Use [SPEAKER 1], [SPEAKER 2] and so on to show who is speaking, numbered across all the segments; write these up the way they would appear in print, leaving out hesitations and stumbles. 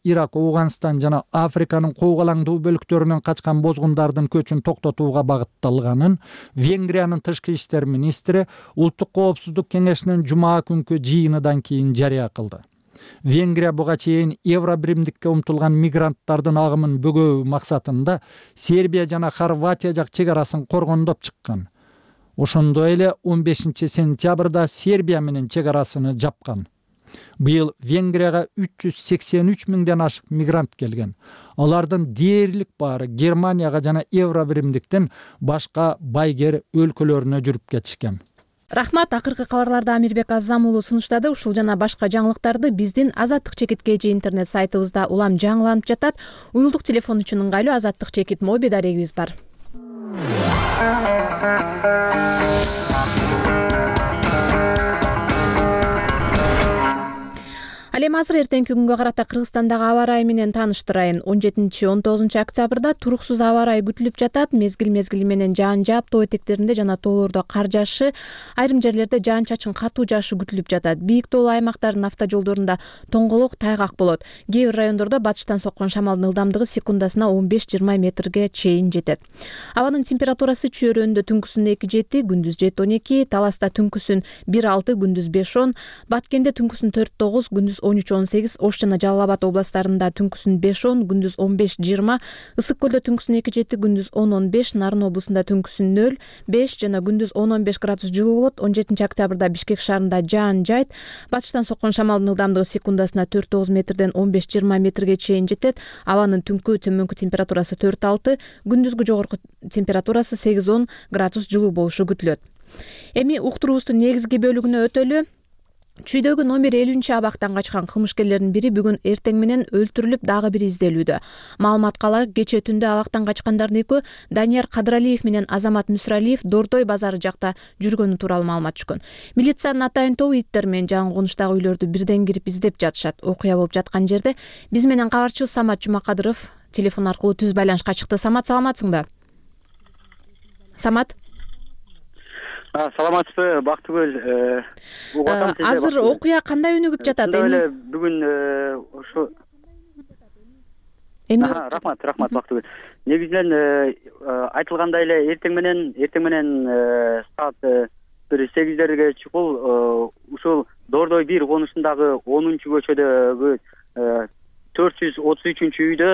[SPEAKER 1] Ирак, Ауганстан жана Африканын коогалаңдуу бөлүктөрүнөн качкан бозгундардын көчүн токтотууга багытталганын Венгриянын тышкы иштер министри Улуттук коопсуздук кеңешинин жума күнкү жыйынынан кийин жарыя кылды. Венгрия буга чейин евро биримдикке умтулган мигранттардын агымын бөгөө максатында Сербия жана Хорватия жак чек арасын коргондоп чыккан. Ошондой эле 15 сентябрда Сербия менен чек арасыны жапкан. Быйыл Венгрияга 383 миңден ашык мигрант келген. Алардын дээрлик баары Германияга жана евро биримдиктен башка байгер өлкөлөрүнө жүрүп кетишкен.
[SPEAKER 2] Рахмат. Акыркы кабарларды Амирбек Азам уулу сунуштады. Ушул жана башка жаңылыктарды биздин Азаттык чекит KG интернет сайтыбызда улам жаңыланып жатат. Уюлдук телефон үчүн ыңгайлуу Азаттык чекит моби дарегибиз бар. Ал эми азыр эртеңки күнгө карата Кыргызстандагы аба ырайы менен тааныштырайын. 17-19 октябрда туруксуз аба ырайы күтүлүп жатат. Мезгил менен жаан жаап, тоо этектеринде жана тоолордо кар жаашы, айрым жерлерде жаан чачын катуу жаашы күтүлүп жатат. Бийик тоолуу аймактардын автожолдорунда тоңголок, тайгак болот. Кээ бир райондордо батыштан соккон шамалдын ылдамдыгы секундасына 15-20 метрге чейин жетет. Абанын температурасы чөйрөндө түнкүсүн 2-7, күндүз 7-12, Таласта түнкүсүн 1-6, күндүз 5-10, Баткенде түнкүсүн 4-9, күндүз 13-18, Ош жана Жалал Абад областарында түнкүсүн 5-10, күндүз 15-20, Ысык көлдө түнкүсүн 2-7, күндүз 10-15, Нарын облусунда түнкүсүн 0-5 жана күндүз 10-15 градус жылуу болот. 17 октябрда Бишкек шаарында жаан жайт. Батыштан соккон шамалдын ылдамдыгы секундасына 4-9 метрден 15-20 метрге чейин жетет. Абанын түнкү төмөнкү температурасы 4-6, күндүзгү жогорку температурасы 8-10 градус жылуу болушу күтүлөт. Эми уктуруубуздун негизги бөлүгүнө өтөлү. Чүйдөгү номер 50 абактан качкан кылмышкерлердин бири бүгүн эртең менен өлтүрүлүп, дагы бири изделүүдө. Маалыматка ылайык, кечээ түндө абактан качкандардын экөө Данияр Кадыралиев менен Азамат Мүсүралиев Дордой базары жакта жүргөнү тууралуу маалымат түшкөн. Милициянын атайын тобу иттер менен жаңы конуштагы үйлөрдү бирден кирип издеп жатышат. Окуя болуп жаткан жерде биз менен кабарчыбыз Самат Жумакадыров телефон аркылуу түз байланышка чыкты. Самат, саламатсыңбы? Самат?
[SPEAKER 3] Саламатсызбы, Бактыгүл.
[SPEAKER 2] Азыр окуя кандай өнүгүп жатат?
[SPEAKER 3] Эми бүгүн ошо рахмат Бактыгүл. Негизинен айтылгандай эле эртең менен саат 8-дерге чукул ушул Дордой 1 конушундагы 10-көчөдөгү 433-үйдө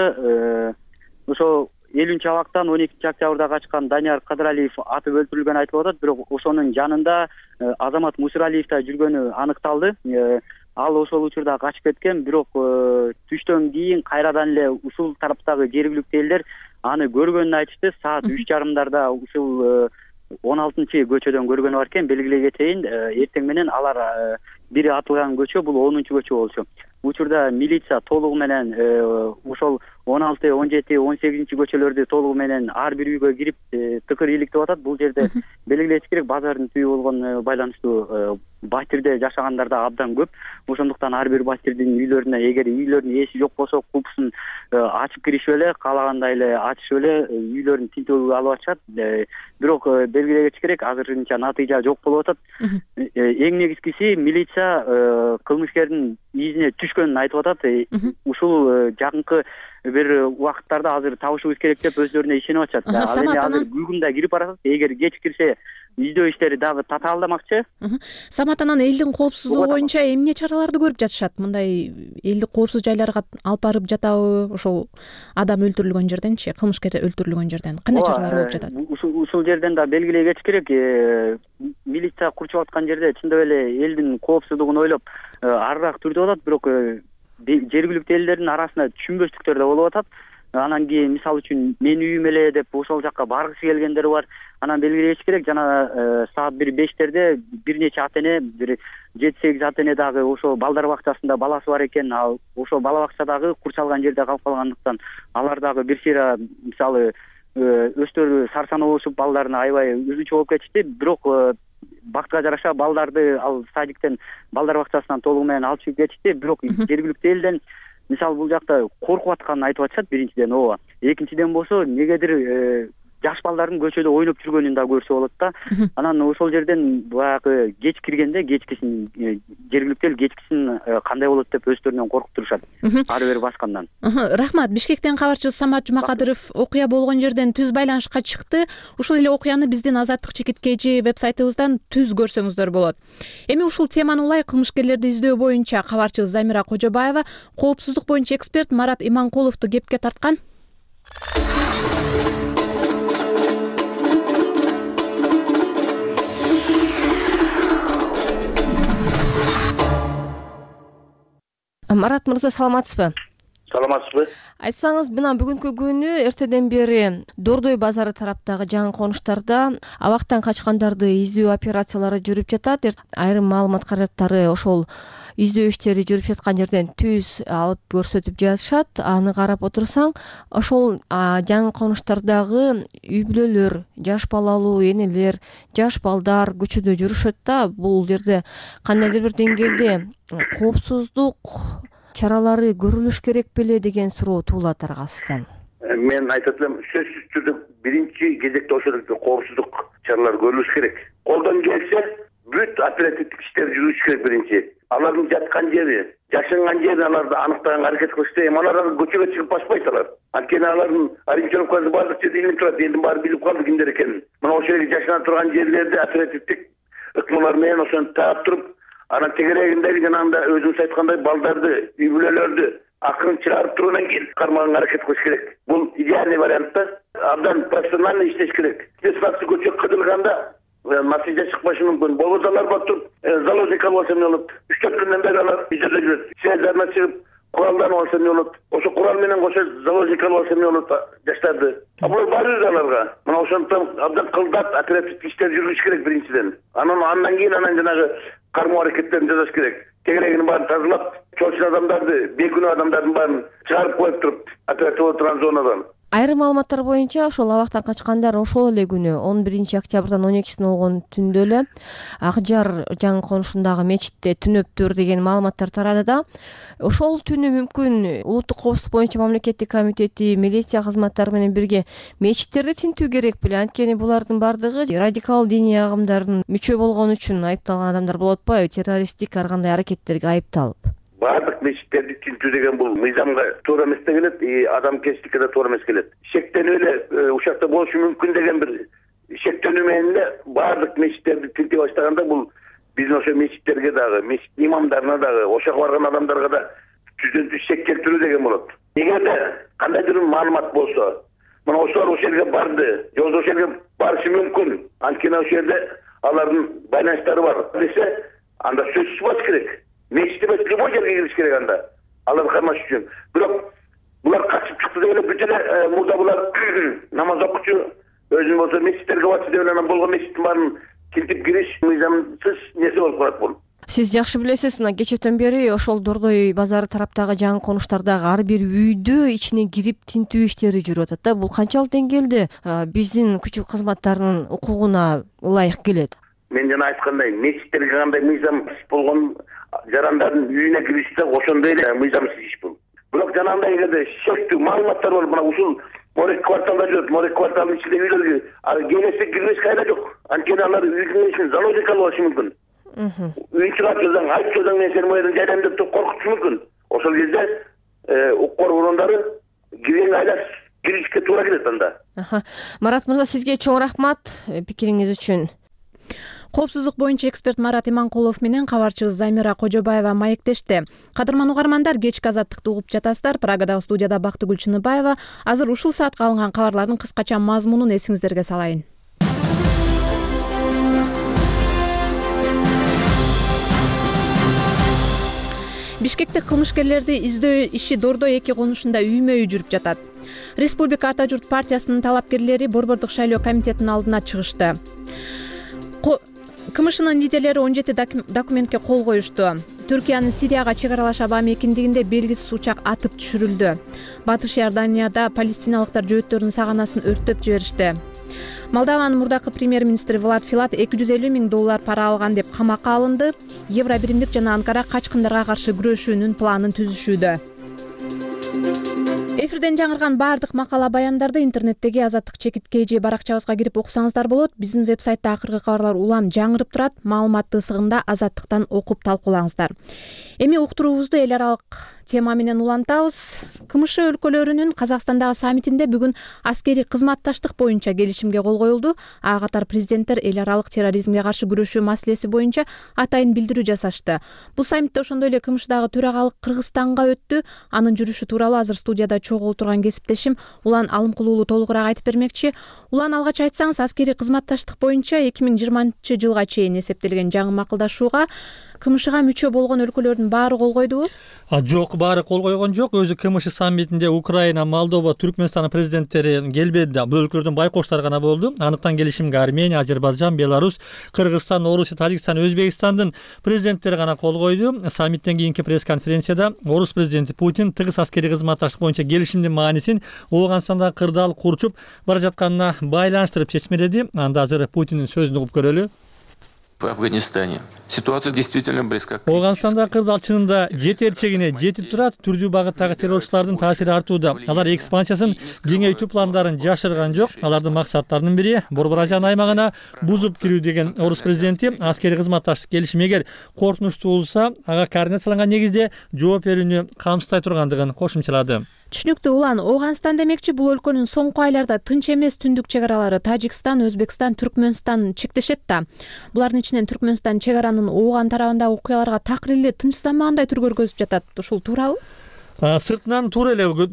[SPEAKER 3] ошо 50 абактан 12 октябрда качкан Данияр Кадыралиев атып өлтүрүлгөнү айтылып атат. Бирок ошонун жанында Азамат Мүсүралиев да жүргөнү аныкталды. Ал ошол учурда качып кеткен, бирок түштөн кийин кайрадан эле ушул тараптагы жергиликтүү элдер аны көргөнүн айтышты. Саат 3:30 ушул 16-көчөдөн көргөнү бар экен. Белгилей кетейин, эртең менен алар бири атылган көчө бул 10-көчө болчу. Учурда милиция толугу менен ошол 16, 17, 18-көчөлөрдү толугу менен ар бир үйгө кирип тыкыр иликтеп атат. Бул жерде белгилеш керек, базардын түбү болгон байланыштуу батирде жашагандар да абдан көп. Ошондуктан ар бир батирдин үйлөрүнө, эгер үйлөрдүн ээси жок болсо, купусун ачып киришип эле, каалагандай эле ачышып эле үйлөрүн тинтүүгө алып атышат. Бирок белгилей кетиш керек, азырынча натыйжа жок болуп атат. Эң негизгиси милиция кылмышкердин изине түшкөнүн айтып атат. Ушул жакынкы бир убакыттарда азыр табышыбыз керек деп өздөрүнө ишенип атышат. Ал эми азыр Google кирип баратат. Эгер кечикирсе издөө иштери дагы татаалдамакчы.
[SPEAKER 2] Самат, анан элдин коопсуздугу боюнча эмне чараларды көрүп жатышат? Мындай элди коопсуз жайларга алып барып жатабы? Ошол адам өлтүрүлгөн жерденчи, кылмышкер өлтүрүлгөн жерден кандай чаралар болуп жатат?
[SPEAKER 3] Ушул жерден да белгилей кетиш керек. Милиция курчуп аткан жерде чындап эле элдин коопсуздугун ойлоп арыраак түрдө атат, бирок жергиликтүү элдердин арасында түшүнбөстүктөр да болуп атат. Анан кийин мисалы үчүн мен үйүм эле деп ошол жакка баргысы келгендер бар. Анан белгилеш керек, жана саат 1:05 бир нече ата эне, бир 7-8 ата эне дагы ошо балдар бакчасында баласы бар экен. Ал ошо бала бакчадагы курчалган жерде калып калгандыктан алар дагы бир сыйра мисалы өстөрү сарсана болушуп балдарына аябай үзүнчү болуп кетишти. Бирок бактыга жараша балдарды ал садиктен, балдар бакчасынан толугу менен алып чыгып кетишти. Бирок жергиликтүү элден мисалы бул жакта коркуп атканын айтып атышат биринчиден ооба. Экинчиден болсо негедир жаш балдардын көчөдө ойноп жүргөнүн да көрсө болот да. Анан ошол жерден баягы кеч киргенде кечкисин жергиликтүү эл кечкисин кандай болот деп өздөрүнөн коркуп турушат ары бери баскандан.
[SPEAKER 2] Рахмат. Бишкектен кабарчыбыз Самат Жумакадыров окуя болгон жерден түз байланышка чыкты. Ушул эле окуяны биздин Азаттык чекиткечи вебсайтыбыздан түз көрсөңүздөр болот. Эми ушул теманы улай кылмышкерлерди издөө боюнча кабарчыбыз Замира Кожобаева коопсуздук боюнча эксперт Марат Иманкуловду кепке тарткан. Марат мырза, саламатсызбы?
[SPEAKER 4] Саламатсызбы.
[SPEAKER 2] Айтсаңыз, мына бүгүнкү күнү эртеден бери Дордой базары тараптагы жаңы конуштарда абактан качкандарды издөө операциялары жүрүп жатат. Айрым маалымат каражаттары ошол издөө иштери жүрүп жаткан жерден түз алып көрсөтүп жатышат. Аны карап отурсаң, ошол жаңы конуштардагы үй бүлөлөр, жаш балалуу энелер, жаш балдар көчөдө жүрүшөт да. Бул жерде кандайдыр бир деңгээлде коопсуздук чаралары көрүлүш керек беле деген суроо туулат аргасынан.
[SPEAKER 4] Мен айтат элем, сөзсүз түрдө биринчи кезекте ошол коопсуздук чаралары көрүлүш керек. Колдон келсе бүт оперативдик иштер жүрүш керек биринчи. Алардын жаткан жери, жашанган жерин аларды аныктаганга аракет кылышты. Эми алар көчөгө чыгып баспайт алар. Анткени алардын ориентировкасы баардык жерде илинип турат. Элдин баары билип калды кимдер экенин. Мына ошол жерде жашана турган жерлерде оперативдик ыкмалар менен ошону таап туруп, анан тегерегиндеги жанагындай өзүңүз айткандай балдарды, үй бүлөлөрдү акырын чыгарып тургандан кийин кармаганга аракет кылыш керек. Бул идеальный вариантта. Абдан профессионально иштеш керек. Ситуация көчө кыдырганда натыйжа чыкпашы мүмкүн. Болбосо алар батып заложник алып алса эмне болот? 3-4 күндөн бери алар үйдө жүрөт. Связьдарына чыгып куралдан алса эмне болот? Ошо курал менен кошо заложник алып алса эмне болот жаштарды? Бул баары аларга. Мына ошондон абдан кылдат оперативдик иштер жүрүш керек биринчиден. Андан кийин жанагы кармоо аракеттерин жасаш керек. Тегерегинин баарын тазалап, чоочун адамдарды, бейкүнөө адамдардын баарын чыгарып коюп туруп, операция болуп турган зонадан.
[SPEAKER 2] Айрым маалыматтар боюнча ошол абактан качкандар ошол эле күнү 11 октябрдан 12-сине болгон түндө эле Акжар жаңы конушундагы мечитте түнөптүр деген маалыматтар тарады да. Ошол түнү мүмкүн улуттук коопсуздук боюнча мамлекеттик комитети, милиция кызматтары менен бирге мечиттерди тинтүү керек беле? Анткени булардын бардыгы радикал диний агымдардын мүчө болгон үчүн айыпталган адамдар болуп атпайбы? Террористтик ар кандай аракеттерге айыпталып.
[SPEAKER 4] Бардык мечиттерди тинтүү деген бул мыйзамга туура эмес да келет, адамгерчиликке да туура эмес келет. Шектенүү эле ушакта болушу мүмкүн деген бир шектенүү менен эле бардык мечиттерди тинтей баштаганда бул биздин ошо мечиттерге дагы, мечит имамдарына дагы, ошого барган адамдарга да түздөн түз шек келтирүү деген болот. Эгерде кандайдыр маалымат болсо, мына ошолор ошол жерге барды, же ошол жерге барышы мүмкүн, анткени ошол жерде алардын байланыштары бар десе, анда сөзсүз болуш керек. Мечит эмес, любой жерге кириш керек анда. Аларды кармаш үчүн. Бирок булар качып чыкты деп эле бүт эле мурда булар намаз окучу, өзүнүн болсо мечиттерге барчу деп эле анан болгон мечиттин баарын тинтип кириш мыйзамсыз нерсе болуп калат бул.
[SPEAKER 2] Сиз жакшы билесиз, мына кечээден бери ошол Дордой базары тараптагы жаңы конуштардагы ар бир үйдө ичине кирип тинтүү иштери жүрүп атат да. Бул канчалык деңгээлде биздин күчү кызматтарынын укугуна ылайык келет?
[SPEAKER 4] Мен жана айткандай, мечиттерге кандай мыйзам болгон жарандардын үйүнө киришсе ошондой эле мыйзамсыз иш бул. Бирок жанагындай эгерде шектүү маалыматтар болуп, мына ушул Морек кварталда жүрөт, Морек кварталдын ичинде үйлөргө келесе кирбеш кайда жок. Анткени алар үйдүн ичин заложник алып алышы мүмкүн. Үйчү атчылдан, айтчылдан мен сени моерден жайдам деп коркутушу мүмкүн. Ошол кезде укук органдары кирген айлаш киришке туура келет анда.
[SPEAKER 2] Марат мырза, сизге чоң рахмат пикириңиз үчүн. Коопсуздук боюнча эксперт Марат Иманкулов менен кабарчыбыз Замира Кожобаева маектешти. Кадырман угармандар, кечки Азаттыкты угуп жатасыздар. Прагадагы студияда Бактыгүл Чыныбаева. Азыр ушул саатка алынган кабарлардын кыскача мазмунун эсиңиздерге салайын. Бишкекте кылмышкерлерди издөө иши Дордой 2 конушунда үймө-үй жүрүп жатат. Республика Ата журт партиясынын талапкерлери Борбордук шайлоо комитетинин алдына чыгышты. КМШнын лидерлери 17 документке кол коюшту. Түркиянын Сирияга чек аралаш аба мекендигинде белгисиз учак атып түшүрүлдү. Батыш Иорданияда палестиналыктар жөөттөрүнүн саганасын өрттөп жиберишти. Молдованын мурдакы премьер-министри Влад Филат $250 000 пара алган деп камакка алынды. Евробиримдик жана Анкара качкындарга каршы күрөшүүнүн планын түзүшүүдө. Эфирден жаңырган баардык макала баяндарды интернеттеги Азаттык чекиткейжи баракчабызга кирип окусаңыздар болот. Биздин вебсайтта акыркы кабарлар улам жаңырып турат. Маалыматты ысыгында Азаттыктан окуп талкуулаңыздар. Эми уктуруубузду эл аралык тема менен улантабыз. КМШ өлкөлөрүнүн Казакстандагы саммитинде бүгүн аскерий кызматташтык боюнча келишимге кол коюлду. Ага катар президенттер эл аралык терроризмге каршы күрөшүү маселеси боюнча атайын билдирүү жасашты. Бул саммитте ошондой эле КМШдагы төрагалык Кыргызстанга өттү. Анын жүрүшү тууралуу азыр студияда чогуу отурган кесиптешим Улан Алымкулуулу толугураак айтып бермекчи. Улан, алгач айтсаңыз, аскерий кызматташтык боюнча 2020-жылга чейин эсептелген жаңы макулдашууга КМШга мүчө болгон өлкөлөрдүн баары кол койдубу?
[SPEAKER 5] Жок, баары кол койгон жок. Өзү КМШ саммитинде Украина, Молдова, Түркмөнстан президенттери келбеди. Бул өлкөлөрдүн байкоштор гана болду. Анықтан келишимге Армения, Азербайжан, Беларусь, Кыргызстан, Орусия, Тажикстан, Өзбекстандын президенттери гана кол койду. Саммиттен кийинки пресс-конференцияда Орус президенти Путин тыгыз аскерий кызматташтык боюнча келишимдин маанисин Ооганстанда кырдаал курчуп бара жатканына байланыштырып чечмеледи. Анда азыр Путиндин сөзүн угуп көрөлү.
[SPEAKER 6] В Афганистане ситуация действительно близка.
[SPEAKER 5] Ооганстанда кырдаал чынында жетерчегине жетип турат. Түрдүү багыттагы террорчулардын таасири артууда. Алар экспансиясын кеңейтүү пландарын жашырган жок. Алардын максаттарынын бири Борбор Азия аймагына бузуп кирүү деген Орус президенти аскерий кызматташтык келишими эгер коркунучтуу болсо, ага координацияланган негизде жооп берүүнү камсыздай тургандыгын кошумчалады.
[SPEAKER 2] Түшүнүктүү. Улан, Ооганстан демекчи бул өлкөнүн соңку айларда тынч эмес түндүк чек аралары Тажикстан, Өзбекстан, Түркмөнстан чектешет да. Булардын ичинен Түркмөнстан чек аранын Ооган тарабындагы окуяларга такыр тынчсызданбагандай түр көргөзүп жатат. Ушул туурабы?
[SPEAKER 5] Сыртынан туура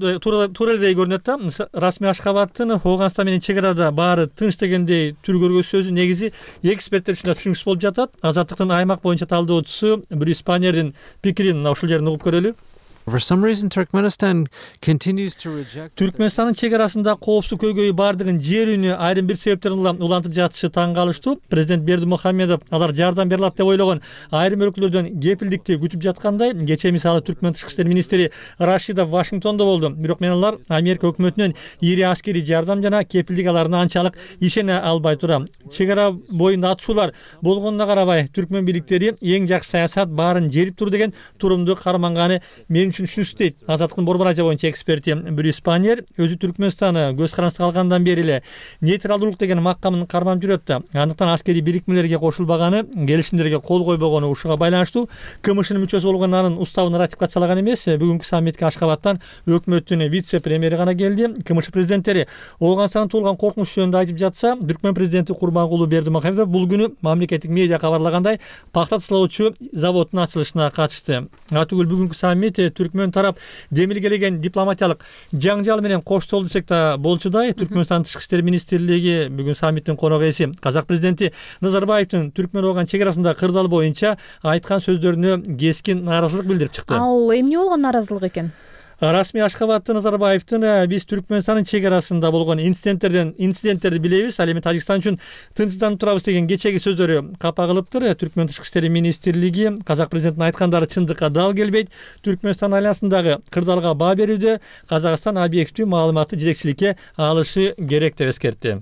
[SPEAKER 5] эле көрүнөт да. Расмий Ашхабадтын Ооганстан менен чек арада баары тынч дегендей түр көргөзүү сөзү негизи эксперттер үчүн да түшүнүксүз болуп жатат. Азаттыктын аймак боюнча талдоочусу Брюс Панердин пикирин ушул жерден угуп көрөлү.
[SPEAKER 7] For some reason, Turkmenistan continues to reject.
[SPEAKER 5] Түркмөнстандын чек арасында коопсуздук көйгөйү бардыгын жээрүүнү айрым бир себептерин улантып жатышы таң калыштуу. Президент Бердимухамедов алар жардам бере алат деп ойлогон айрым өлкөлөрдөн кепилдикти күтүп жаткандай. Кечээ мисалы Түркмөн тышкы иштер министри Рашидов Вашингтондо болду. Бирок мен алар Америка өкмөтүнөн ири аскерий жардам жана кепилдик аларына анчалык ишене албай турам. Чек ара боюнда атышуулар болгонуна карабай, Түркмөн бийликтери эң жакшы саясат баарын жерип тур деген турумду карманганы мен түшүнүксүз дейт. Азаттыктын Борбор Азия боюнча эксперти Брюс Панер өзү Түркмөнстаны көз карандысына алгандан бери эле нейтралдуулук деген макамын кармап жүрөт да. Андыктан аскерий бирикмелерге кошулбаганы, келишимдерге кол койбогону ушуга байланыштуу. КМШнын мүчөсү болгон анын уставын ратификациялаган эмес. Бүгүнкү саммитке Ашхабадтан өкмөттүн вице-премьери гана келди. КМШ президенттери Ооганстандын туулган коркунучу жөнүндө айтып жатса, Түркмөн президенти Курбангулуу Бердимухамедов бул күнү мамлекеттик медиа кабарлагандай пахта тасалоочу заводдун ачылышына катышты. Атүгүл бүгүнкү саммит Түркмөн тарап демилгелеген дипломатиялык жаңжал менен коштолду десек да болчудай. Түркмөнстан тышкы иштер министрлиги бүгүн саммиттин конок ээси Казак президенти Назарбаевдин Түркмөн Ооган чек арасында кырдаал боюнча айткан сөздөрүнө кескин нааразылык билдирип чыкты.
[SPEAKER 2] Ал эмне болгон нааразылык экен?
[SPEAKER 5] Расмий Ашхабадты Назарбаевдин биз Түркмөнстандын чек арасында болгон инциденттерди билебиз, ал эми Тажикстан үчүн тынчсызданып турабыз деген кечеги сөздөрү капа кылыптыр. Түркмөн тышкы иштер министрлиги Казак президентинин айткандары чындыкка дал келбейт. Түркмөнстан айланасындагы кырдаалга баа берүүдө Казакстан объективдүү маалыматты жетекчиликке алышы керек деп эскертти.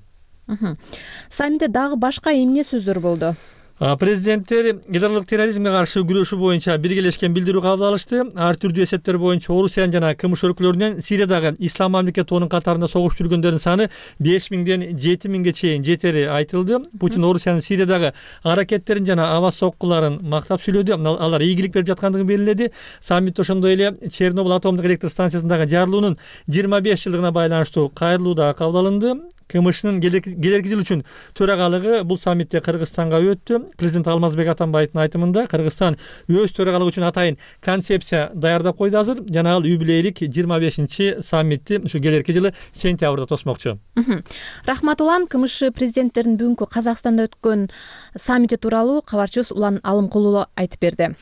[SPEAKER 2] Саммитте дагы башка эмне сөздөр болду?
[SPEAKER 5] Президенттер ядролук терроризмге каршы күрөшүү боюнча биргелешкен билдирүү кабыл алышты. Ар түрдүү эсептер боюнча Орусиянын жана КМШ өлкөлөрүнөн Сириядагы Ислам мамлекети тобунун катарында согуш жүргөндөрдүн саны 5000ден 7000ге чейин жетери айтылды. Путин Орусиянын Сириядагы аракеттерин жана аба соккуларын мактап сүйлөдү. Алар ийгилик берип жаткандыгын белгиледи. Саммит ошондой эле Чернобыль атомдук электр станциясындагы жарылуунун 25 жылдыгына байланыштуу кайрылуу да кабыл алынды. КМШнын келерки жыл үчүн төрагалыгы бул саммитте Кыргызстанга өттү. Президент Алмазбек Атамбаевдин айтымында Кыргызстан өз төрагалыгы үчүн атайын концепция даярдап койду азыр. Жана ал юбилейлик 25-чи саммитти ушу келерки жылы сентябрда тосмокчу.
[SPEAKER 2] Рахмат Улан. КМШ президенттеринин бүгүнкү Казакстанда өткөн саммити тууралуу кабарчыбыз Улан Алымкулуу айтып берди.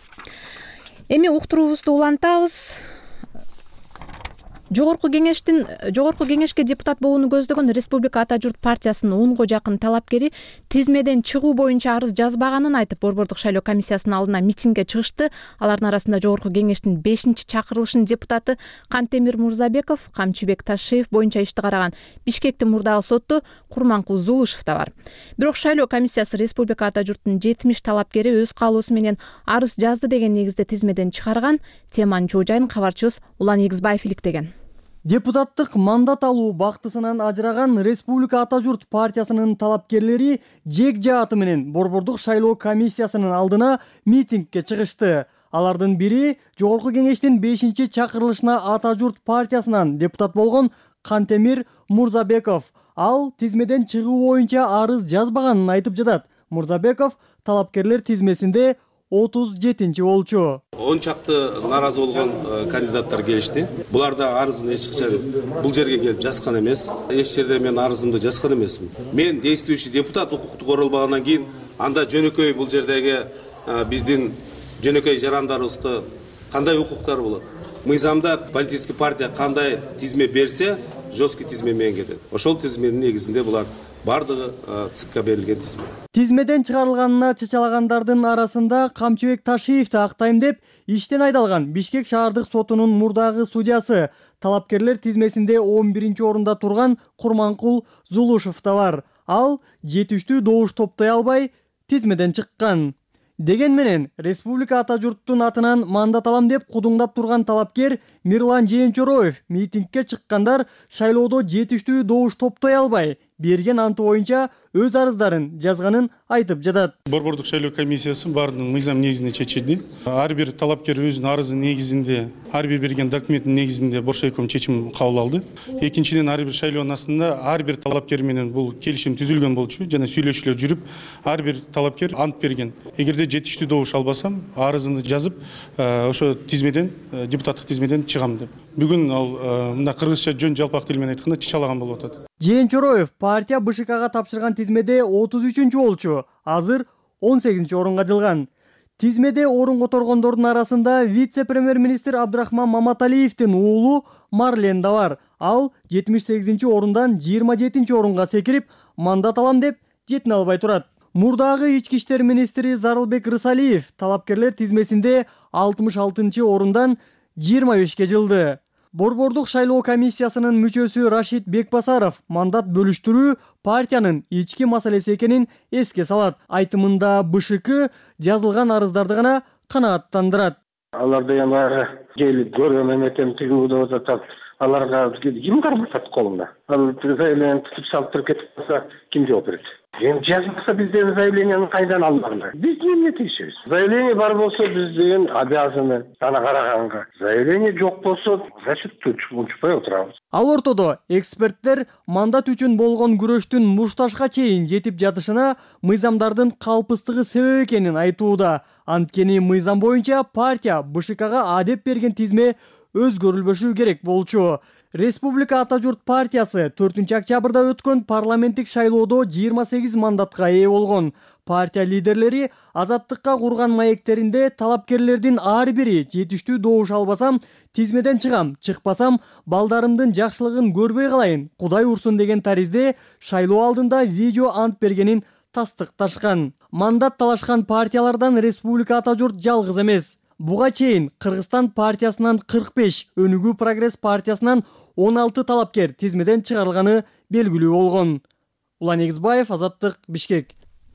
[SPEAKER 2] Эми уктуруубузду улантабыз. Жогорку кеңешке депутат болууну көздөгөн Республика Ата журт партиясынын 10га жакын талапкери тизмеден чыгуу боюнча арыз жазбаганын айтып, Борбордук шайлоо комиссиясынын алдына митингге чыгышты. Алардын арасында Жогорку кеңештин 5-чакырылышынын депутаты Кантемир Мурзабеков, Камчыбек Ташиев боюнча ишти караган Бишкектин мурдагы соту Курманкул Зулушев да бар. Бирок шайлоо комиссиясы Республика Ата журттун 70 талапкери өз каалоосу менен арыз жазды деген негизде тизмеден чыгарган. Теманын чоо жайын кабарчыбыз Улан Эгизбаев иликтеген.
[SPEAKER 8] Депутаттык мандат алуу бактысынан ажыраган Республика Ата журт партиясынын талапкерлери жек жааты менен Борбордук шайлоо комиссиясынын алдына митингге чыгышты. Алардын бири Жогорку кеңештин 5-чакырылышына Ата журт партиясынан депутат болгон Кантемир Мурзабеков. Ал тизмеден чыгуу боюнча арыз жазбаганын айтып жатат. Мурзабеков талапкерлер тизмесинде 37-чи болчу.
[SPEAKER 9] 10 чакты наразы болгон кандидаттар келишти. Булар да арызын эч качан бул жерге келип жазган эмес. Эч жерде мен арызымды жазган эмесмин. Мен действующий депутат укукту королбагандан кийин анда жөнөкөй бул жердеги биздин жөнөкөй жарандарыбызды кандай укуктары болот? Мыйзамда политический партия кандай тизме берсе, жесткий тизме менен кетет. Ошол тизменин негизинде булар бардыгы ЦИКка берилген тизме.
[SPEAKER 8] Тизмеден чыгарылганына чычалагандардын арасында Камчыбек Ташиевди актайм деп иштен айдалган Бишкек шаардык сотунун мурдагы судьясы, талапкерлер тизмесинде 11-чи орунда турган Курманкул Зулушев да бар. Ал жетиштүү добуш топтой албай тизмеден чыккан. Деген менен Республика Ата журттун атынан мандат алам деп кудуңдап турган талапкер Мирлан Жээнчороев митингке чыккандар шайлоодо жетиштүү добуш топтой албай берген анты боюнча өз арыздарын жазганын айтып жатат.
[SPEAKER 10] Борбордук шайлоо комиссиясы бардыгын мыйзам негизинде чечилди. Ар бир талапкер өзүнүн арызы негизинде, ар бир берген документтин негизинде боршайком чечим кабыл алды. Экинчиден, ар бир шайлоонун астында ар бир талапкер менен бул келишим түзүлгөн болчу жана сүйлөшүүлөр жүрүп, ар бир талапкер ант берген. Эгерде жетиштүү добуш албасам, арызымды жазып, ошо тизмеден, депутаттык тизмеден чыгам деп. Бүгүн ал мында кыргызча жөн жалпак тил менен айтканда чычалаган болуп атат.
[SPEAKER 8] Жээнчороев партия БШКга тапшырган тизмеде 33-чү болчу, азыр 18-чи орунга жылган. Тизмеде орун которгондордун арасында вице-премьер-министр Абдрахман Маматалиевдин уулу Марлен да бар. Ал 78-чи орундан 27-чи орунга секирип, мандат алам деп жетине албай турат. Мурдагы ички иштер министри Зарылбек Рысалиев талапкерлер тизмесинде 66-чы орундан 25-ке жылды. Борбордук шайлоо комиссиясынын мүчөсү Рашид Бекбасаров мандат бөлүштүрүү партиянын ички маселеси экенин эске салат. Айтымында БШК жазылган арыздарды гана канааттандырат.
[SPEAKER 11] Аларды баары келип көргөн эметем тигүү деп атат. Аларга ким карматат колунда? Ал заявление тутуп салып туруп кетип калса ким жооп берет? Эми жазылса бизден заявлениени кайдан алмаганда? Биз эмне тийишебиз? Заявление бар болсо биздин обязаны ана караганга. Заявление жок болсо значит унчукпай отурабыз.
[SPEAKER 8] Ал ортодо эксперттер мандат үчүн болгон күрөштүн мушташка чейин жетип жатышына мыйзамдардын калпыстыгы себеп экенин айтууда. Анткени мыйзам боюнча партия БШКга адеп берген тизме өзгөрүлбөшү керек болчу. Республика Ата журт партиясы 4-октябрда өткөн парламенттик шайлоодо 28 мандатка ээ болгон. Партия лидерлери азаттыкка курган маектеринде талапкерлердин ар бири жетиштүү добуш албасам тизмеден чыгам, чыкпасам балдарымдын жакшылыгын көрбөй калайын, Кудай урсун деген таризде шайлоо алдында видео ант бергенин тастыкташкан. Мандат талашкан партиялардан Республика Ата журт жалгыз эмес. Буга чейин Кыргызстан партиясынан 45, Өнүгүү прогресс партиясынан 16 талапкер тизмеден чыгарылганы белгилүү болгон. Улан Эгизбаев, Азаттык, Бишкек.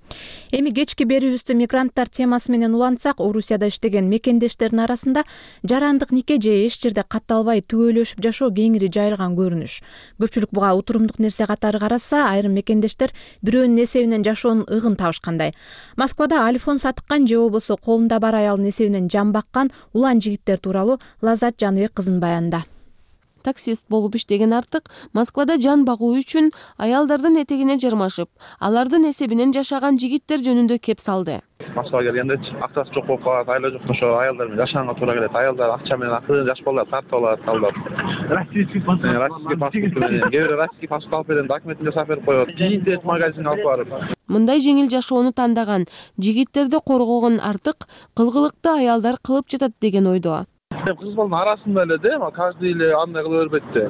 [SPEAKER 2] Эми кечки берүүбүздү мигранттар темасы менен улантсак, Орусияда иштеген мекендештердин арасында жарандык нике же эч жерде катталбай түгөйлөшүп жашоо кеңири жайылган көрүнүш. Көпчүлүк буга утурумдук нерсе катары караса, айрым мекендештер бирөөнүн эсебинен жашоонун ыгын табышкандай. Москвада альфон саткан же болбосо колунда бар аялдын эсебинен жан баккан улан жигиттер тууралуу Лазат Жаныбек кызынын баянында.
[SPEAKER 12] Таксист болуп иштеген Артык Москвада жан багуу үчүн аялдардын этегине жармашып, алардын эсебинен жашаган жигиттер жөнүндө кеп салды.
[SPEAKER 13] Москвага келгенде акчасы жок болуп калат, айла жок ошо аялдар менен жашаганга туура келет. Аялдар акча менен акча жаш балдар тартып алат, алдап. Российский паспорт менен, кээ бирөө российский паспорт алып берем, документин жасап берип коет. Жийинтет магазинге алып барып.
[SPEAKER 12] Мындай жеңил жашоону тандаган жигиттерди коргогон Артык кылгылыкты аялдар кылып жатат деген ойдо.
[SPEAKER 13] Кыз балдын арасында эле да, каждый эле андай кыла бербейт да.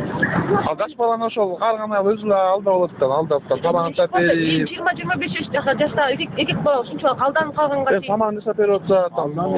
[SPEAKER 13] Ал жаш баланы ошол карган өзү эле алдап алат да, тамагын жасап берип.
[SPEAKER 14] 20-25 жашта эки бала ушунчалык алданып калганга чейин
[SPEAKER 13] тамагын жасап берип атат.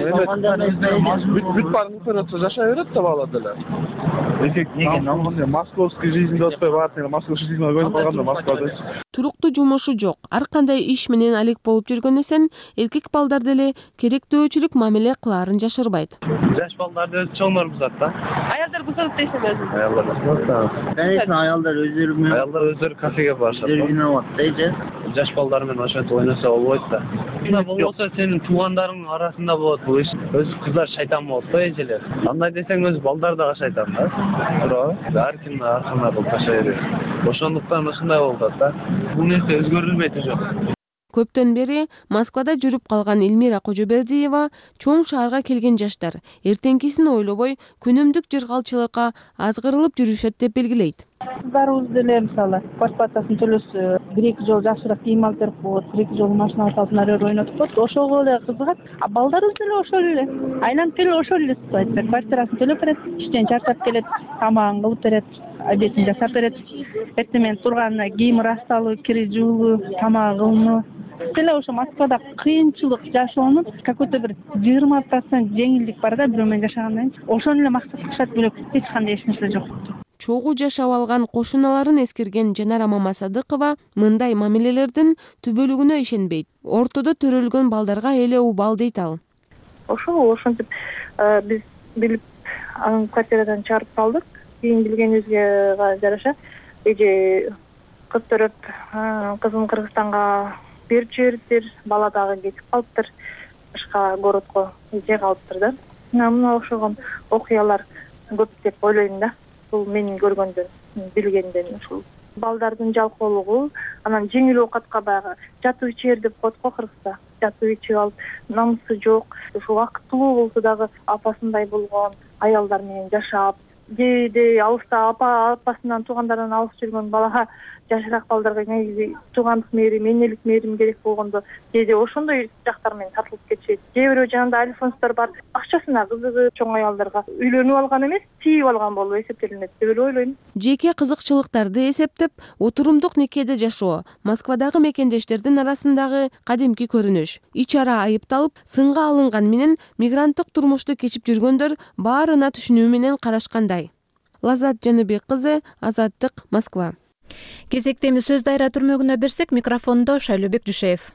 [SPEAKER 13] Бүт баарын көрөтсө жашай берет да бала деле. Московский жизньде өспөй барып, московский жизньге көйүп калганда Москвада.
[SPEAKER 12] Туруктуу жумушу жок. Ар кандай иш менен алек болуп жүргөн эсен, эркек балдар деле керектөөчүлүк мамиле кылаарын жашырбайт.
[SPEAKER 13] Жаш балдарды өз чоңдор бузат да.
[SPEAKER 14] Аялдар бузат дейсиң өзүң.
[SPEAKER 13] Аялдар бузат.
[SPEAKER 15] Конечно, аялдар өздөрү
[SPEAKER 13] кафеге барышат.
[SPEAKER 15] Өздөрү жиналат да.
[SPEAKER 13] Жаш балдар менен ошентип ойносо болбойт да. Мына болбосо сенин туугандарыңдын арасында болот. Бул иш өзү кыздар шайтан болот да эжелер. Андай десең өзү балдар дагы шайтан да. Туурабы? Ар кимдин аркасына бул таша берет. Ошондуктан ушундай болуп атат да. Бул нерсе өзгөрүлбөйт уже.
[SPEAKER 12] Көптөн бери Москвада жүрүп калган Элмира Кожобердиева чоң шаарга келген жаштар эртеңкисин ойлобой күнүмдүк жыргалчылыкка азгырылып жүрүшөт деп белгилейт.
[SPEAKER 16] Кыздарыбыз деле мисалы квартплатасын төлөсө, бир-эки жолу жакшыраак кийим алып берип коет, бир-эки жолу машина алып нарер ойнотуп коет. Ошого эле кызыгат. А балдарыбыз деле ошол эле. Айланып келип ошол эле сыйлайт. Квартирасын төлөп берет, иштен чарчап келет, тамагын кылып берет, адесин жасап берет. Эртең турганда кийими ырасталуу, кири жуулуу, тамагы кылынуу. Деле ошо Москвада кыйынчылык жашоонун какой-то бир 20% жеңилдик бар да бирөө менен жашагандан кийин. Ошону эле максат кылышат, бөлөк эч кандай эч нерсе жок.
[SPEAKER 12] Чогуу жашап алган кошуналарын эскерген Жанара Мамасадыкова мындай мамилелердин түбөлүгүнө ишенбейт. Ортодо төрөлгөн балдарга эле убал дейт ал.
[SPEAKER 14] Ошентип биз билип анын квартирадан чыгарып салдык. Кийин билгенибизге жараша эже кыз төрөп кызын Кыргызстанга берип жибериптир, бала дагы кетип калыптыр. Башка городко эже калыптыр да. Мына ошогон окуялар көп деп ойлойм да. Бул менин көргөндөн, билгенден ушул балдардын жалкоолугу, анан жеңил оокатка баягы жатып ичер деп коет го Кыргызда. Жатып ичип алып, намысы жок, ушул акыттуу болсо дагы апасындай болгон аялдар менен жашап, кээде алыста апасынан туугандарынан алыс жүргөн балага жашыраак балдарга негизи туугандык мээрим, энелик мээрим керек болгондо кээде ошондой жактар менен тартылып кетишет. Кээ бирөө жанында альфонстор бар, акчасына кызыгы чоң аялдарга үйлөнүп алган эмес, тийип алган болуп эсептелинет деп эле ойлойм.
[SPEAKER 12] Жеке кызыкчылыктарды эсептеп, отурумдук некеде жашоо Москвадагы мекендештердин арасындагы кадимки көрүнүш. Ич ара айыпталып, сынга алынган менен мигранттык турмушту кечип жүргөндөр баарына түшүнүү менен карашкандай. Лазат Жаныбек кызы, Азаттык, Москва.
[SPEAKER 2] Кезектеми сөз дайра түрмөгүнө берсек, микрофондо Шайлообек Жушеев.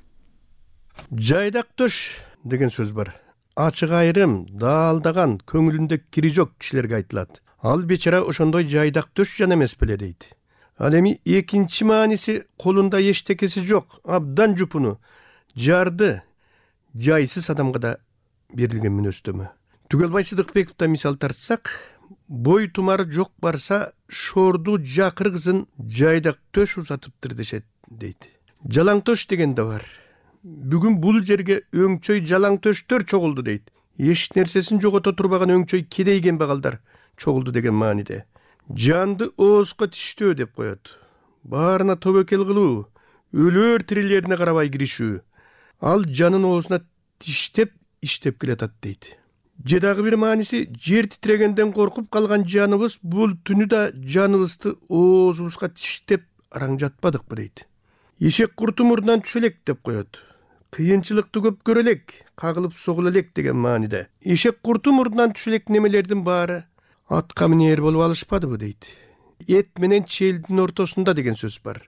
[SPEAKER 17] Жайдак төш деген сөз бар. Ачык айрым, даалдаган, көңүлүндө кири жок кишилерге айтылат. Ал бечара ошондой жайдак төш жан эмес беле дейт. Ал эми экинчи мааниси колунда эчтекеси жок, абдан жупуну, жарды, жайсыз адамга да берилген мүнөздөмө. Түгелбай Сыдыкбековдон мисал тартсак, бой тумары жок барса, шорду жакыргызын жайдак төш узатыптыр дешет дейт. Жалаң төш деген да бар. Бүгүн бул жерге өңчөй жалаң төштөр чогулду дейт. Эч нерсесин жогото турбаган өңчөй кедейген багалдар чогулду деген мааниде. Жанды оозго тиштөө деп коет. Баарына тобокел кылуу, өлөр тирилерине карабай киришүү. Ал жанын оозуна тиштеп, иштеп келатат дейт. Же дагы бир мааниси, жер титрегенден коркуп калган жаныбыз бул түнү да жаныбызды оозубузга тиштеп араң жатпадыкпы дейт. Эшек курту мурдунан түшө элек деп коет. Кыйынчылыкты көп көрө элек, кагылып согула элек деген мааниде. Эшек курту мурдунан түшө элек немелердин баары атка минер болуп алышпадыбы дейт. Эт менен челдин ортосунда деген сөз бар.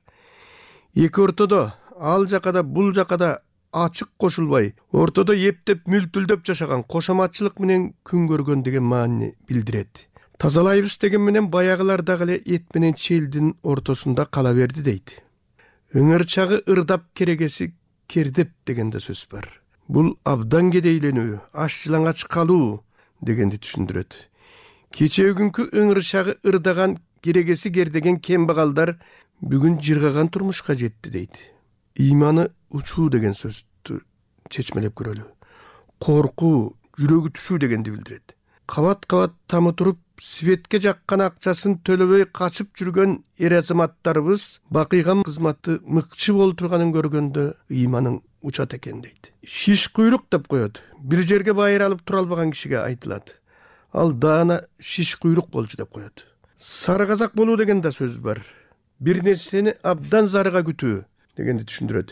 [SPEAKER 17] Эки ортодо, ал жакада бул жакада ачык кошулбай, ортодо эптеп мүлтүлдөп жашаган кошоматчылык менен күн көргөн деген маанини билдирет. Тазалайбыз деген менен баягылар дагы эле эт менен челдин ортосунда кала берди дейт. Ыңыр чагы ырдап керегеси кердеп деген да сөз бар. Бул абдан кедейленүү, аш жылаңач калуу дегенди түшүндүрөт. Кече күнкү ыңыр чагы ырдаган керегеси кердеген кембагалдар бүгүн жыргаган турмушка жетти дейт. Иманы учуу деген сөздү чечмелеп көрөлү. Коркуу, жүрөгү түшүү дегенди билдирет. Кабат-кабат тамы туруп, светке жаккан акчасын төлөбөй качып жүргөн эр азаматтарыбыз бакыйган кызматты мыкчы болуп турганын көргөндө ыйманың учат экен дейт. Шиш куйрук деп коет. Бир жерге байыр алып тура албаган кишиге айтылат. Ал даана шиш куйрук болчу деп коет. Сары казак болуу деген да сөз бар. Бир нерсени абдан зарыга күтүү дегенди түшүндүрөт.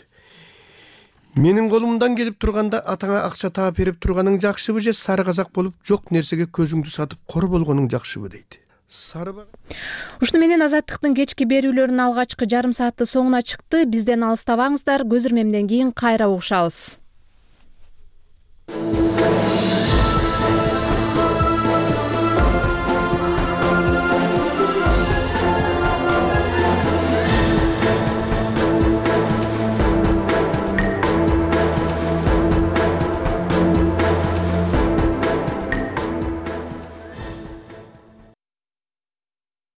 [SPEAKER 17] Менин колумдан келип турганда атаңа акча таап берип турганың жакшыбы же сары казак болуп жок нерсеге көзүңдү сатып кор болгонуң жакшыбы дейт.
[SPEAKER 2] Ушуну менен Азаттыктын кечки берүүлөрүнүн алгачкы жарым сааты соңуна чыкты. Бизден алыстабаңыздар. Көз ирмемден кийин кайра угушабыз.